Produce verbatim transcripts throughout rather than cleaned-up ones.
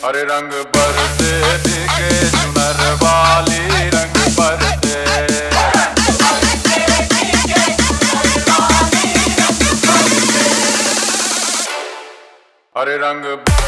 हरे रंग बरसे दिखे चुनर वाली रंग बरसे हरे रंग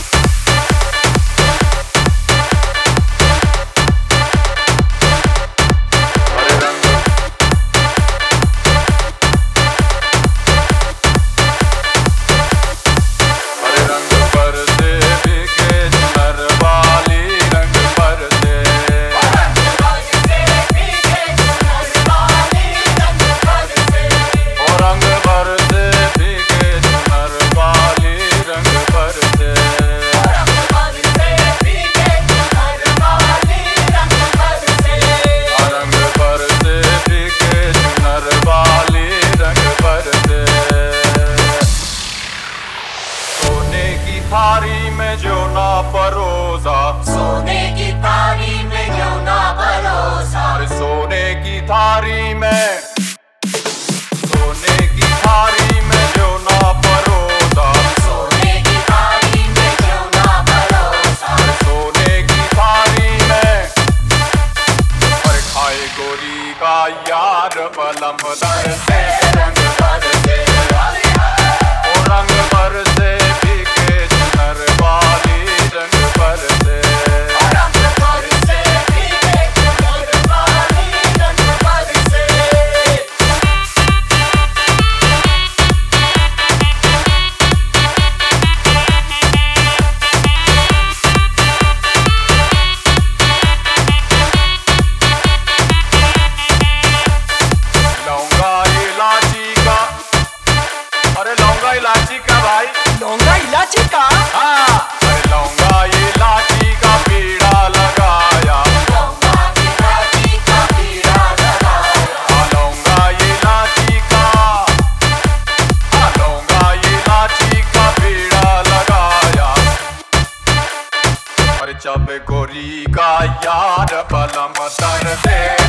थारी में जो ना परोसा, सोने की थारी में जो ना परोसा, अरे सोने की थारी में सोने की थारी में जो ना परोसा, सोने की थारी में जो ना परोसा, अरे सोने की थारी में पर खाए गोरी का यार बलम दर से रंग बरसे ओ रंग बरसे इलायची का भाई, लौंगा इलायची का हाँ अरे लौंगा इलायची का पीड़ा लगाया, लौंगा इलायची का पीड़ा लगाया, लौंगा इलायची का हाँ लौंगा इलायची का पीड़ा लगाया, अरे जब गोरी का यार बलम दर से